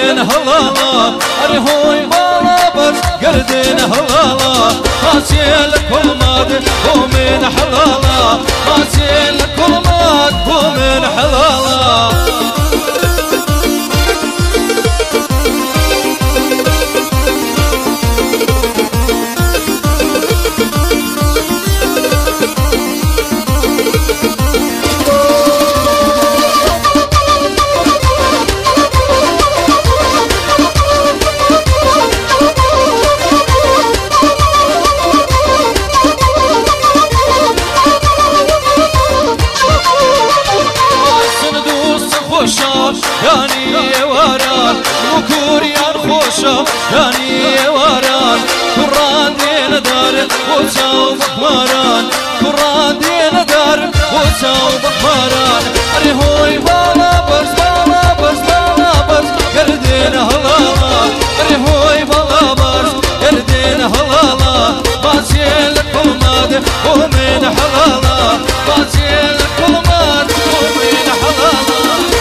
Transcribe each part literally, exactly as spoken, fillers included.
قردين هلالا أري هوي بالا بس قردين هلالا ماسي لكل ماد ومن حلالا ماسي لكل ماد ومن حلالا يعني وران وكوريان خوشة يعني وران كران دين دار وتاو بخمران كران دين دار وتاو بخمران أري هوي بالا بس بالا بس بالا بس قردين هلالا أري هوي بالا بس قردين هلالا ماسي لكل ماد ومن حلالا ماسي لكل ماد ومن حلالا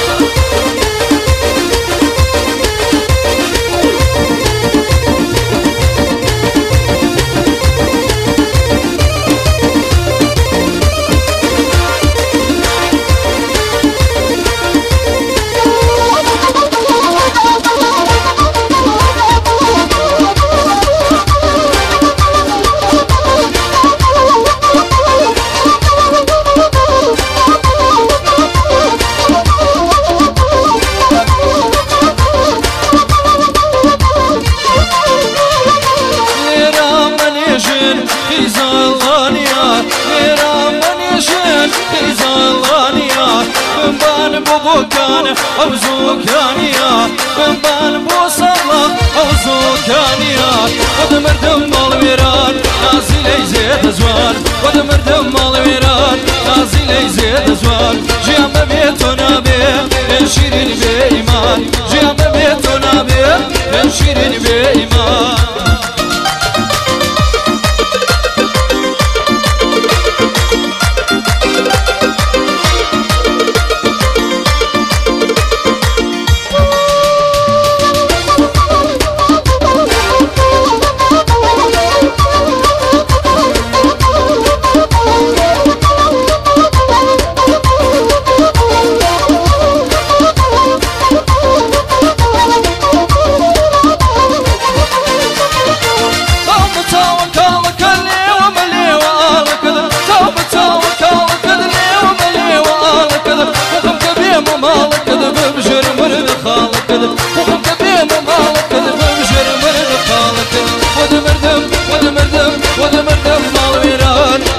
بوكان أو زوكانيا بنبان بوصلة أو زوكانيا ودمردم الويران نازلي زيد زوان ودمردم الويران نازلي زيد زوان جيام بيتنا بيه من شيرين بإيمان جيام بيتنا بيه من شيرين بإيمان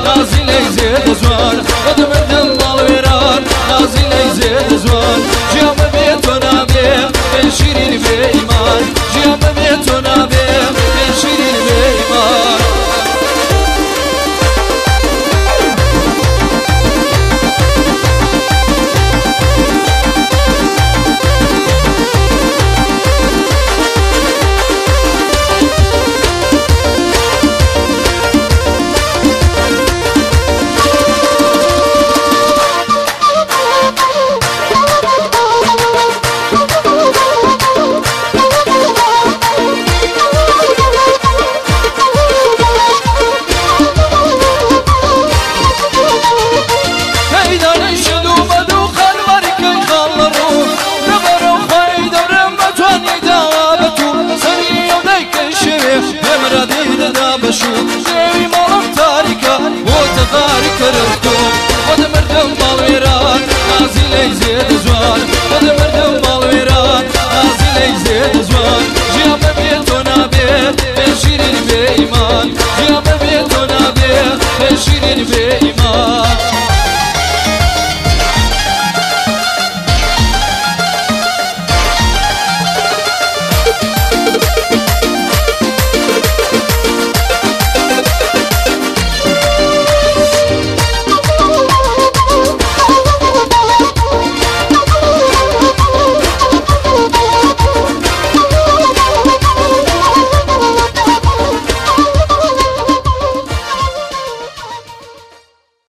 ودمردم مال ويران نازلي زيد زوان